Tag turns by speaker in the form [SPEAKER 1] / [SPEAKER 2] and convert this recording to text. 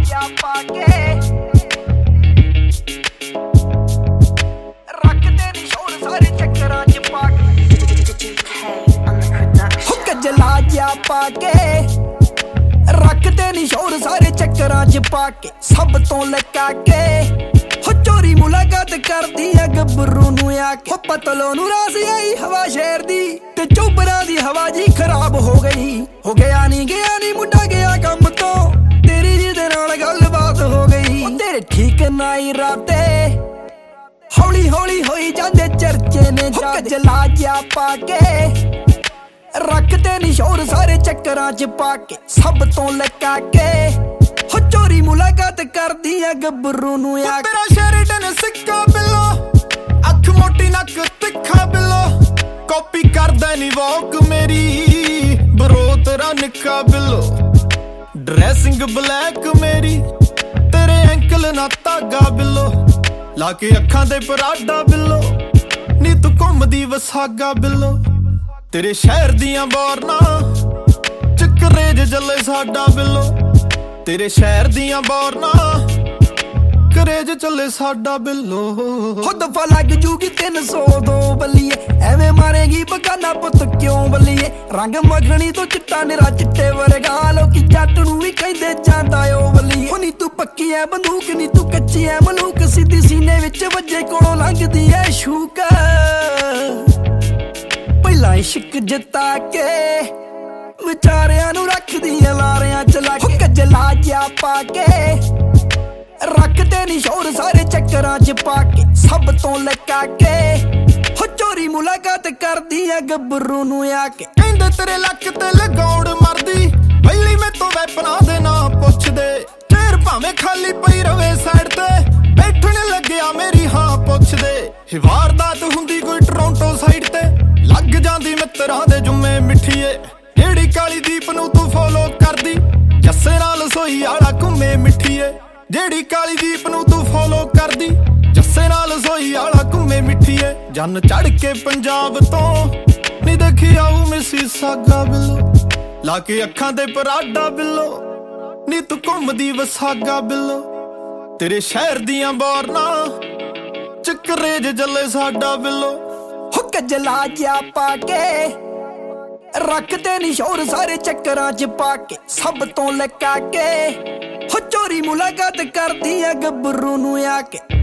[SPEAKER 1] ਜਿਹਾ ਪਾ ਕੇ ਰੱਖਦੇ ਨੀ ਸ਼ੋਰ ਸਾਰੇ ਚੱਕਰਾਂ 'ਚ ਪਾ ਕੇ ਹੋ ਕਜਲਾ ਜਿਹਾ ਪਾ ਕੇ ਰੱਖਦੇ ਨੀ ਸ਼ੋਰ ਸਾਰੇ ਚੱਕਰਾਂ 'ਚ ਪਾ ਕੇ ਸਭ ਤੋਂ ਲਕਾ ਕੇ ਹੋ ਚੋਰੀ ਮੁਲਾਕਾਤ ਕਰਦੀ ਆ ਗੱਭਰੂ ਨੂੰ ਆ ਕੇ ਪਤਲੋ ਨੂੰ ਰਾਸ ਆਈ ਹਵਾ ਸ਼ਹਿਰ ਦੀ ਤੇ ਚੋਬਰਾਂ ਦੀ ਹਵਾ ਜੀ ਖਰਾਬ ਹੋ ਗਈ ਹੋ ਗਿਆ ਨੀ ਮੁੰਡਾ ਗਿਆ ਕੰਮ ਤੋਂ ਤੇਰੀ ਜਿਹਦੇ ਨਾਲ ਗੱਲਬਾਤ ਹੋ ਗਈ ਤੇਰੇ ਠੀਕ ਨਾ ਇਰਾਦੇ ਹੌਲੀ ਹੌਲੀ ਹੋਈ ਜਾਂਦੇ ਚਰਚੇ ਨੇ ਜਲਾ ਜਿਹਾ ਪਾ ਕੇ ਰੱਖਦੇ ਨੀ ਸ਼ੋਰ ਸਾਰੇ ਚੱਕਰਾਂ 'ਚ ਪਾ ਕੇ ਸਭ ਤੋਂ ਲਕਾ ਕੇ ਹੋ ਚੋਰੀ ਮੁਲਾਕਾਤ ਕਰਦੀ ਆ ਗੱਭਰੂ ਨੂੰ ਆ
[SPEAKER 2] ਤੇਰਾ ਸ਼ੈਰਡਨ ਸਿੱਕਾ ਬਿੱਲੋ ਅੱਖ ਮੋਟੀ ਨੱਕ ਤਿੱਖਾ ਬਿੱਲੋ ਕਾਪੀ ਕਰਦਾ ਨੀ ਵੌਕ ਮੇਰੀ ਬਰੋ ਤੇਰਾ ਨਿੱਕਾ ਬਿੱਲੋ ਡਰੈਸਿੰਗ ਬਲੈਕ ਮੇਰੀ ਤੇਰੇ ਐਂਕਲ ਨਾ ਧਾਗਾ ਬਿੱਲੋ ਲਾ ਕੇ ਅੱਖਾਂ ਤੇ ਪਰਾਡਾ ਬਿੱਲੋ ਨੀ ਤੂੰ ਘੁੰਮਦੀ ਵਸਾਗਾ ਬਿੱਲੋ ਤੇਰੇ ਸ਼ਹਿਰ ਦੀਆਂ ਬੋਰਨਾ ਚੱਕਰੇ ਜੱਲੇ ਸਾਡਾ ਬਿੱਲੋ ਤੇਰੇ ਸ਼ਹਿਰ ਦੀਆਂ ਬੋਰਨਾ ਕਰੇਜ ਚੱਲੇ ਸਾਡਾ ਬਿੱਲੋ
[SPEAKER 1] ਹੋ ਦਫਾ ਲੱਗ ਜੂਗੀ 302 ਬੱਲੀਏ ਐਵੇਂ ਮਾਰੇਗੀ ਬਗਾਨਾ ਪੁੱਤ ਕਿਉਂ ਬੱਲੀਏ ਰੰਗ ਮੱਖਣੀ ਤੋਂ ਚਿੱਟਾ ਨਿਰਾ ਚਿੱਟੇ ਵਰਗਾ ਲੋਕੀ ਜੱਟ ਨੂੰ ਵੀ ਕਹਿੰਦੇ ਜਾਂਦਾ ਓ ਬੱਲੀਏ ਨੀ ਤੂੰ ਪੱਕੀ ਐ ਬੰਦੂਕ ਨੀ ਤੂੰ ਕੱਚੀ ਐ ਮਲੂਕ ਸਿੱਧੀ ਸੀਨੇ ਵਿੱਚ ਵੱਜੇ ਕੋਲੋਂ ਲੰਘਦੀ ਐ ਸ਼ੂਕ ਪਹਿਲਾਂ ਇਸ਼ਕ ਜਿੱਤਾ ਕੇ ਵਿਚਾਰਿਆਂ ਨੂੰ ਰੱਖਦੀ ਐ ਲਾਰਿਆਂ ਚ ਲਾ ਕੇ ਕਜਲਾ ਜਿਹਾ ਪਾ ਕੇ ਰੱਖਦੇ ਨੀ ਸ਼ੋਰ ਸਾਰੇ ਚੱਕਰਾਂ 'ਚ ਪਾ ਕੇ ਸਭ ਤੋਂ ਲਕਾ ਕੇ ਹੋ ਚੋਰੀ ਮੁਲਾਕਾਤ ਕਰਦੀ ਆ ਗੱਭਰੂ ਨੂੰ ਆ ਕੇ
[SPEAKER 2] ਕਹਿੰਦੇ ਤੇਰੇ ਲੱਕ ਤੇ ਲਗਾਉਣ ਮਰਦੀ ਪਹਿਲੀ ਮੈਥੋਂ ਵੈਪਨਾਂ ਦੇ ਨਾਂ ਪੁੱਛਦੇ ਚੇਰ ਭਾਵੇਂ ਖਾਲੀ ਪਈ ਰਵੇ ਸਾਈਡ ਤੇ ਬੈਠਣ ਲੱਗਿਆ ਮੇਰੀ ਹਾਂ ਪੁੱਛਦੇ ਵਾਰਦਾਤ ਹੁੰਦੀ ਕੋਈ ਟੋਰਾਂਟੋ ਸਾਈਡ ਤੇ ਲੱਗ ਜਾਂਦੀ ਮਿੱਤਰਾਂ ਦੇ ਜੁੰਮੇ ਮਿੱਠੀਏ ਜਿਹੜੀ ਕਾਲੀ ਦੀਪ ਨੂੰ ਤੂੰ ਫੋਲੋ ਕਰਦੀ ਜੱਸੇ ਨਾਲ ਸੋਈ ਆਲਾ ਘੁੰਮੇ ਮਿੱਠੀਏ ਜਿਹੜੀ ਕਾਲੀ ਦੀਪ ਨੂੰ ਤੂੰ ਫੋਲੋ ਕਰਦੀ ਜੱਸੇ ਨਾਲ ਸੋਈ ਆਲਾ ਘੁੰਮੇ ਮਿੱਠੀਏ ਜੰਨ ਚੜ ਕੇ ਪੰਜਾਬ ਤੋਂ ਨੀ ਦੇਖੀ ਆਊ ਮਿਸੀ ਸਾਗਾ ਬਿੱਲੋ ਲਾ ਕੇ ਅੱਖਾਂ ਤੇ ਪਰਾਡਾ ਬਿੱਲੋ ਨੀ ਤੂੰ ਘੁੰਮਦੀ ਵਸਾਗਾ ਬਿੱਲੋ ਤੇਰੇ ਸ਼ਹਿਰ ਦੀਆਂ ਬੋਰਨਾ ਚੱਕਰੇ ਜੱਲੇ ਸਾਡਾ ਬਿੱਲੋ
[SPEAKER 1] ਹੋ ਕਜਲਾ ਜਿਹਾ ਪਾ ਕੇ ਰੱਖਦੇ ਨੀ ਸ਼ੋਰ ਸਾਰੇ ਚੱਕਰਾਂ 'ਚ ਪਾ ਕੇ ਸਭ ਤੋਂ ਲਕਾ ਕੇ ਹੋ ਚੋਰੀ ਮੁਲਾਕਾਤ ਕਰਦੀ ਆ ਗੱਭਰੂ ਨੂੰ ਆ ਕੇ